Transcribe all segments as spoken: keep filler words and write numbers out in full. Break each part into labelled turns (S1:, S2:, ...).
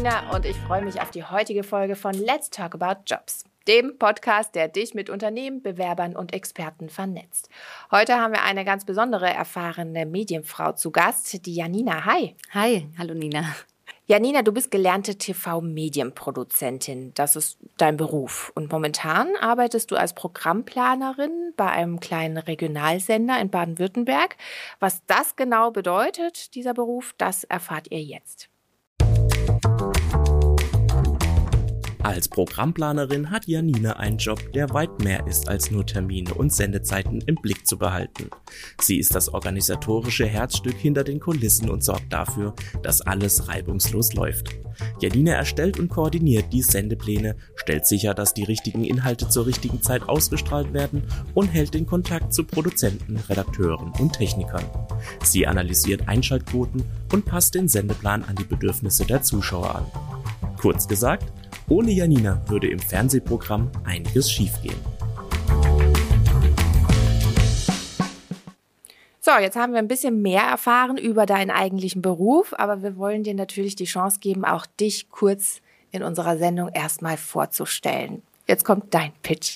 S1: Janina und ich freue mich auf die heutige Folge von Let's Talk About Jobs, dem Podcast, der dich mit Unternehmen, Bewerbern und Experten vernetzt. Heute haben wir eine ganz besondere, erfahrene Medienfrau zu Gast, die Janina. Hi.
S2: Hi, hallo Nina.
S1: Janina, du bist gelernte T V-Medienproduzentin. Das ist dein Beruf. Und momentan arbeitest du als Programmplanerin bei einem kleinen Regionalsender in Baden-Württemberg. Was das genau bedeutet, dieser Beruf, das erfahrt ihr jetzt.
S3: Als Programmplanerin hat Janina einen Job, der weit mehr ist als nur Termine und Sendezeiten im Blick zu behalten. Sie ist das organisatorische Herzstück hinter den Kulissen und sorgt dafür, dass alles reibungslos läuft. Janina erstellt und koordiniert die Sendepläne, stellt sicher, dass die richtigen Inhalte zur richtigen Zeit ausgestrahlt werden und hält den Kontakt zu Produzenten, Redakteuren und Technikern. Sie analysiert Einschaltquoten und passt den Sendeplan an die Bedürfnisse der Zuschauer an. Kurz gesagt, ohne Janina würde im Fernsehprogramm einiges schiefgehen.
S1: So, jetzt haben wir ein bisschen mehr erfahren über deinen eigentlichen Beruf, aber wir wollen dir natürlich die Chance geben, auch dich kurz in unserer Sendung erstmal vorzustellen. Jetzt kommt dein Pitch.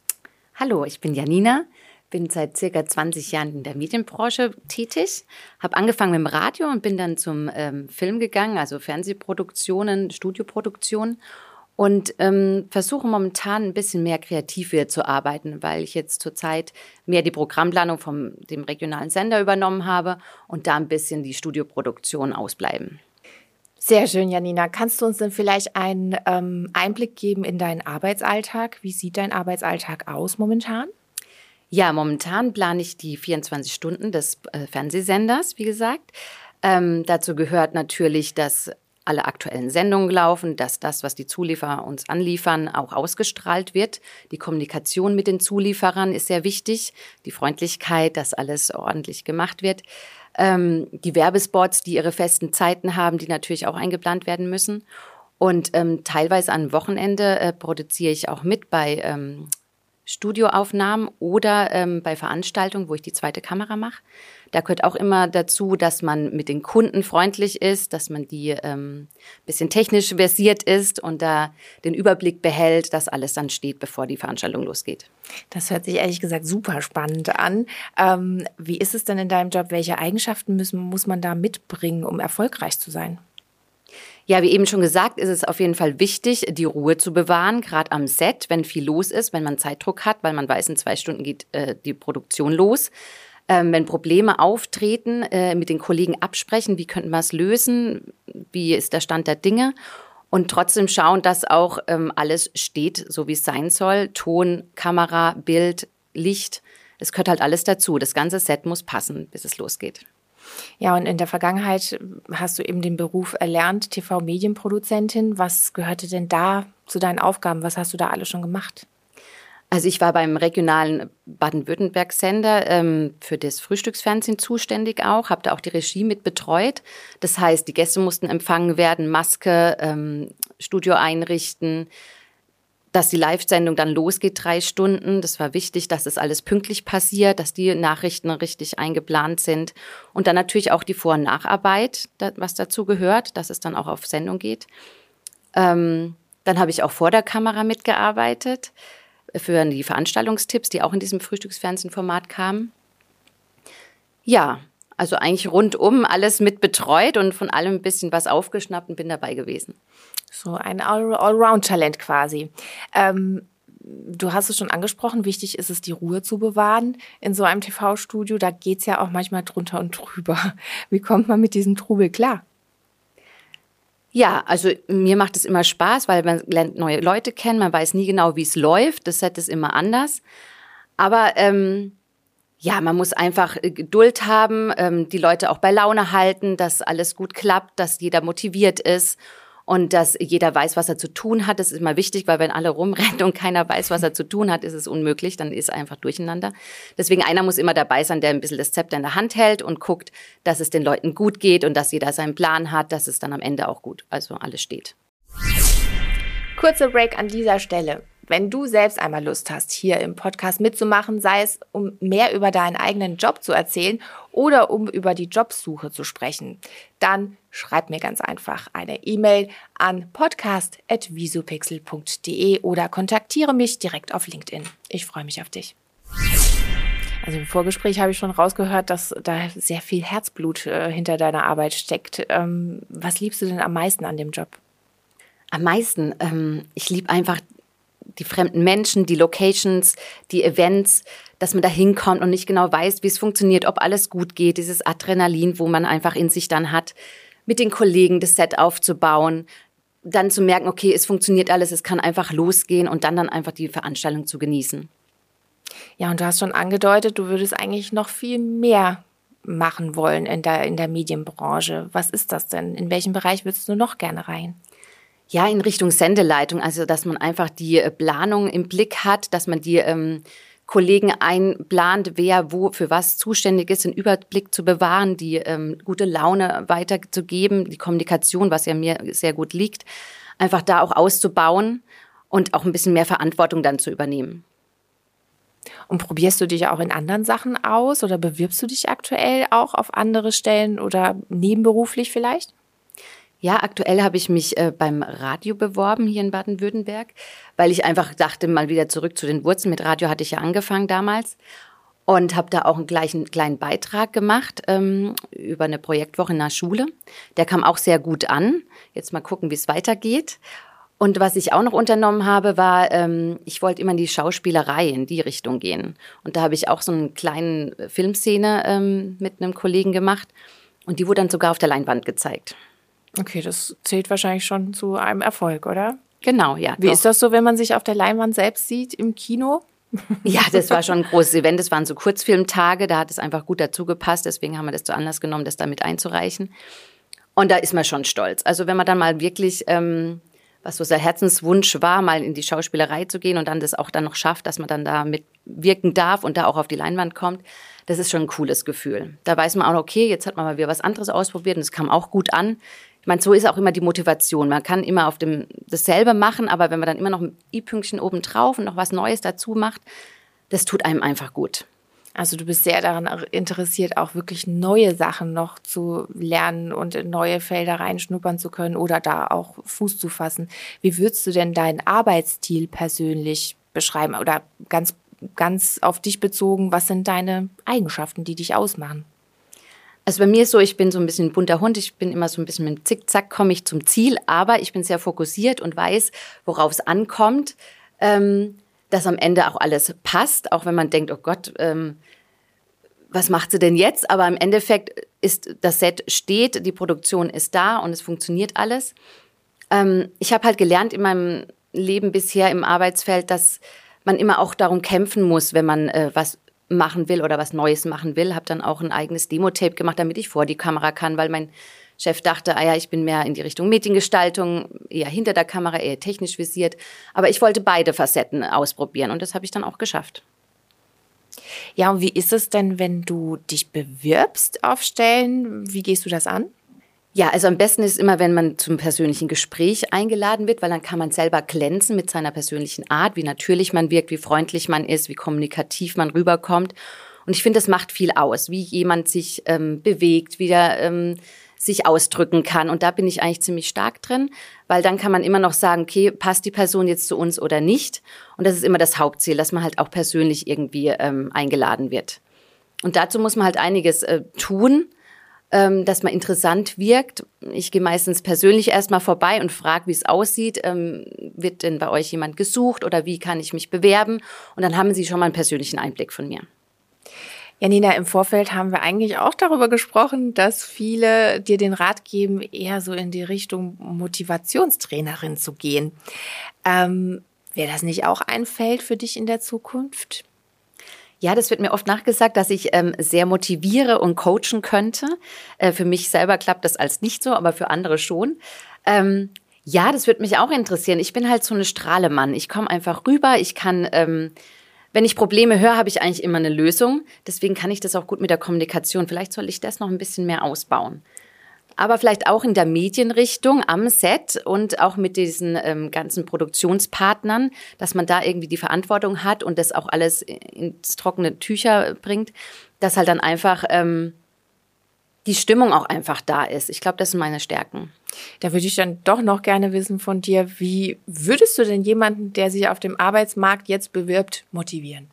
S2: Hallo, ich bin Janina, bin seit circa zwanzig Jahren in der Medienbranche tätig, habe angefangen mit dem Radio und bin dann zum ähm, Film gegangen, also Fernsehproduktionen, Studioproduktionen. Und ähm, versuche momentan ein bisschen mehr kreativ wieder zu arbeiten, weil ich jetzt zurzeit mehr die Programmplanung vom dem regionalen Sender übernommen habe und da ein bisschen die Studioproduktion ausbleiben.
S1: Sehr schön, Janina. Kannst du uns denn vielleicht einen ähm, Einblick geben in deinen Arbeitsalltag? Wie sieht dein Arbeitsalltag aus momentan?
S2: Ja, momentan plane ich die vierundzwanzig Stunden des äh, Fernsehsenders, wie gesagt. Ähm, dazu gehört natürlich, dass alle aktuellen Sendungen laufen, dass das, was die Zulieferer uns anliefern, auch ausgestrahlt wird. Die Kommunikation mit den Zulieferern ist sehr wichtig, die Freundlichkeit, dass alles ordentlich gemacht wird. Ähm, die Werbespots, die ihre festen Zeiten haben, die natürlich auch eingeplant werden müssen. Und ähm, teilweise am Wochenende äh, produziere ich auch mit bei ähm, Studioaufnahmen oder ähm, bei Veranstaltungen, wo ich die zweite Kamera mache. Da gehört auch immer dazu, dass man mit den Kunden freundlich ist, dass man die ähm, bisschen technisch versiert ist und da den Überblick behält, dass alles dann steht, bevor die Veranstaltung losgeht.
S1: Das hört sich ehrlich gesagt super spannend an. Ähm, wie ist es denn in deinem Job? Welche Eigenschaften müssen, muss man da mitbringen, um erfolgreich zu sein?
S2: Ja, wie eben schon gesagt, ist es auf jeden Fall wichtig, die Ruhe zu bewahren, gerade am Set, wenn viel los ist, wenn man Zeitdruck hat, weil man weiß, in zwei Stunden geht äh, die Produktion los. Ähm, wenn Probleme auftreten, äh, mit den Kollegen absprechen, wie könnten wir es lösen, wie ist der Stand der Dinge und trotzdem schauen, dass auch ähm, alles steht, so wie es sein soll. Ton, Kamera, Bild, Licht, es gehört halt alles dazu. Das ganze Set muss passen, bis es losgeht.
S1: Ja, und in der Vergangenheit hast du eben den Beruf erlernt, T V-Medienproduzentin. Was gehörte denn da zu deinen Aufgaben? Was hast du da alles schon gemacht?
S2: Also ich war beim regionalen Baden-Württemberg-Sender ähm, für das Frühstücksfernsehen zuständig auch, habe da auch die Regie mit betreut. Das heißt, die Gäste mussten empfangen werden, Maske, ähm, Studio einrichten, dass die Live-Sendung dann losgeht, drei Stunden. Das war wichtig, dass das alles pünktlich passiert, dass die Nachrichten richtig eingeplant sind. Und dann natürlich auch die Vor- und Nacharbeit, was dazu gehört, dass es dann auch auf Sendung geht. Ähm, dann habe ich auch vor der Kamera mitgearbeitet für die Veranstaltungstipps, die auch in diesem Frühstücksfernsehen-Format kamen. Ja, also eigentlich rundum alles mit betreut und von allem ein bisschen was aufgeschnappt und bin dabei gewesen.
S1: So ein Allround-Talent quasi. Ähm, du hast es schon angesprochen, wichtig ist es, die Ruhe zu bewahren in so einem T V-Studio. Da geht es ja auch manchmal drunter und drüber. Wie kommt man mit diesem Trubel klar?
S2: Ja, also mir macht es immer Spaß, weil man lernt neue Leute kennen, man weiß nie genau, wie es läuft, das Set ist immer anders. Aber ähm, ja, man muss einfach Geduld haben, ähm, die Leute auch bei Laune halten, dass alles gut klappt, dass jeder motiviert ist und dass jeder weiß, was er zu tun hat. Das ist immer wichtig, weil wenn alle rumrennen und keiner weiß, was er zu tun hat, ist es unmöglich, dann ist es einfach durcheinander. Deswegen einer muss immer dabei sein, der ein bisschen das Zepter in der Hand hält und guckt, dass es den Leuten gut geht und dass jeder seinen Plan hat, dass es dann am Ende auch gut, also alles steht.
S1: Kurzer Break an dieser Stelle. Wenn du selbst einmal Lust hast, hier im Podcast mitzumachen, sei es, um mehr über deinen eigenen Job zu erzählen oder um über die Jobsuche zu sprechen, dann schreib mir ganz einfach eine E-Mail an podcast at visupixel punkt de oder kontaktiere mich direkt auf LinkedIn. Ich freue mich auf dich. Also im Vorgespräch habe ich schon rausgehört, dass da sehr viel Herzblut äh, hinter deiner Arbeit steckt. Ähm, was liebst du denn am meisten an dem Job?
S2: Am meisten, ähm, ich liebe einfach die fremden Menschen, die Locations, die Events, dass man da hinkommt und nicht genau weiß, wie es funktioniert, ob alles gut geht, dieses Adrenalin, wo man einfach in sich dann hat, mit den Kollegen das Set aufzubauen, dann zu merken, okay, es funktioniert alles, es kann einfach losgehen und dann dann einfach die Veranstaltung zu genießen.
S1: Ja, und du hast schon angedeutet, du würdest eigentlich noch viel mehr machen wollen in der, in der Medienbranche. Was ist das denn? In welchem Bereich würdest du noch gerne rein?
S2: Ja, in Richtung Sendeleitung, also dass man einfach die Planung im Blick hat, dass man die ähm, Kollegen einplant, wer wo für was zuständig ist, den Überblick zu bewahren, die ähm, gute Laune weiterzugeben, die Kommunikation, was ja mir sehr gut liegt, einfach da auch auszubauen und auch ein bisschen mehr Verantwortung dann zu übernehmen.
S1: Und probierst du dich auch in anderen Sachen aus oder bewirbst du dich aktuell auch auf andere Stellen oder nebenberuflich vielleicht?
S2: Ja, aktuell habe ich mich äh, beim Radio beworben hier in Baden-Württemberg, weil ich einfach dachte, mal wieder zurück zu den Wurzeln. Mit Radio hatte ich ja angefangen damals und habe da auch einen gleichen kleinen Beitrag gemacht ähm, über eine Projektwoche in der Schule. Der kam auch sehr gut an. Jetzt mal gucken, wie es weitergeht. Und was ich auch noch unternommen habe, war, ähm, ich wollte immer in die Schauspielerei, in die Richtung gehen. Und da habe ich auch so eine kleine Filmszene ähm, mit einem Kollegen gemacht. Und die wurde dann sogar auf der Leinwand gezeigt.
S1: Okay, das zählt wahrscheinlich schon zu einem Erfolg, oder?
S2: Genau, ja.
S1: Wie
S2: doch.
S1: ist das so, wenn man sich auf der Leinwand selbst sieht im Kino?
S2: Ja, das war schon ein großes Event. Das waren so Kurzfilmtage, da hat es einfach gut dazu gepasst. Deswegen haben wir das zu Anlass genommen, das da mit einzureichen. Und da ist man schon stolz. Also wenn man dann mal wirklich, ähm, was so sein Herzenswunsch war, mal in die Schauspielerei zu gehen und dann das auch dann noch schafft, dass man dann da mitwirken darf und da auch auf die Leinwand kommt, das ist schon ein cooles Gefühl. Da weiß man auch, okay, jetzt hat man mal wieder was anderes ausprobiert und es kam auch gut an. Ich meine, so ist auch immer die Motivation. Man kann immer auf dem dasselbe machen, aber wenn man dann immer noch ein i-Pünktchen oben drauf und noch was Neues dazu macht, das tut einem einfach gut.
S1: Also du bist sehr daran interessiert, auch wirklich neue Sachen noch zu lernen und in neue Felder reinschnuppern zu können oder da auch Fuß zu fassen. Wie würdest du denn deinen Arbeitsstil persönlich beschreiben oder ganz, ganz auf dich bezogen, was sind deine Eigenschaften, die dich ausmachen?
S2: Also bei mir ist so, ich bin so ein bisschen ein bunter Hund, ich bin immer so ein bisschen mit dem Zickzack, komme ich zum Ziel, aber ich bin sehr fokussiert und weiß, worauf es ankommt, ähm, dass am Ende auch alles passt, auch wenn man denkt, oh Gott, ähm, was macht sie denn jetzt? Aber im Endeffekt ist das Set steht, die Produktion ist da und es funktioniert alles. Ähm, ich habe halt gelernt in meinem Leben bisher im Arbeitsfeld, dass man immer auch darum kämpfen muss, wenn man äh, was machen will oder was Neues machen will. Habe dann auch ein eigenes Demo-Tape gemacht, damit ich vor die Kamera kann, weil mein Chef dachte, ah ja, ich bin mehr in die Richtung Mediengestaltung, eher hinter der Kamera, eher technisch visiert. Aber ich wollte beide Facetten ausprobieren und das habe ich dann auch geschafft.
S1: Ja, und wie ist es denn, wenn du dich bewirbst auf Stellen? Wie gehst du das an?
S2: Ja, also am besten ist immer, wenn man zum persönlichen Gespräch eingeladen wird, weil dann kann man selber glänzen mit seiner persönlichen Art, wie natürlich man wirkt, wie freundlich man ist, wie kommunikativ man rüberkommt. Und ich finde, das macht viel aus, wie jemand sich ähm, bewegt, wie er ähm, sich ausdrücken kann. Und da bin ich eigentlich ziemlich stark drin, weil dann kann man immer noch sagen, okay, passt die Person jetzt zu uns oder nicht? Und das ist immer das Hauptziel, dass man halt auch persönlich irgendwie ähm, eingeladen wird. Und dazu muss man halt einiges äh, tun, ähm, dass man interessant wirkt. Ich gehe meistens persönlich erstmal vorbei und frage, wie es aussieht. Ähm, wird denn bei euch jemand gesucht oder wie kann ich mich bewerben? Und dann haben Sie schon mal einen persönlichen Einblick von mir.
S1: Janina, im Vorfeld haben wir eigentlich auch darüber gesprochen, dass viele dir den Rat geben, eher so in die Richtung Motivationstrainerin zu gehen. Ähm, wäre das nicht auch ein Feld für dich in der Zukunft?
S2: Ja, das wird mir oft nachgesagt, dass ich ähm, sehr motiviere und coachen könnte. Äh, für mich selber klappt das als nicht so, aber für andere schon. Ähm, ja, das würde mich auch interessieren. Ich bin halt so eine Strahlemann. Ich komme einfach rüber. Ich kann, ähm, wenn ich Probleme höre, habe ich eigentlich immer eine Lösung. Deswegen kann ich das auch gut mit der Kommunikation. Vielleicht soll ich das noch ein bisschen mehr ausbauen. Aber vielleicht auch in der Medienrichtung am Set und auch mit diesen ähm, ganzen Produktionspartnern, dass man da irgendwie die Verantwortung hat und das auch alles ins trockene Tücher bringt, dass halt dann einfach ähm, die Stimmung auch einfach da ist. Ich glaube, das sind meine Stärken.
S1: Da würde ich dann doch noch gerne wissen von dir, wie würdest du denn jemanden, der sich auf dem Arbeitsmarkt jetzt bewirbt, motivieren?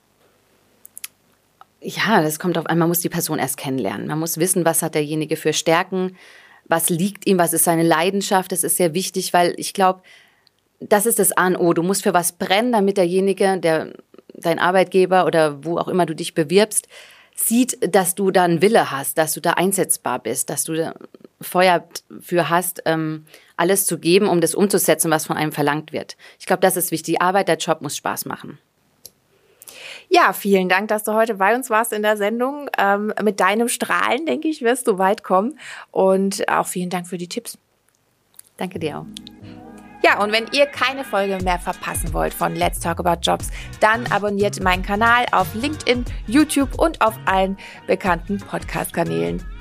S2: Ja, das kommt auf an, man muss die Person erst kennenlernen. Man muss wissen, was hat derjenige für Stärken, was liegt ihm, was ist seine Leidenschaft. Das ist sehr wichtig, weil ich glaube, das ist das A und O. Du musst für was brennen, damit derjenige, der dein Arbeitgeber oder wo auch immer du dich bewirbst, sieht, dass du da einen Wille hast, dass du da einsetzbar bist, dass du da Feuer für hast, ähm, alles zu geben, um das umzusetzen, was von einem verlangt wird. Ich glaube, das ist wichtig. Die Arbeit, der Job muss Spaß machen.
S1: Ja, vielen Dank, dass du heute bei uns warst in der Sendung. Ähm, mit deinem Strahlen, denke ich, wirst du weit kommen. Und auch vielen Dank für die Tipps.
S2: Danke dir auch.
S1: Ja, und wenn ihr keine Folge mehr verpassen wollt von Let's Talk About Jobs, dann abonniert meinen Kanal auf LinkedIn, YouTube und auf allen bekannten Podcast-Kanälen.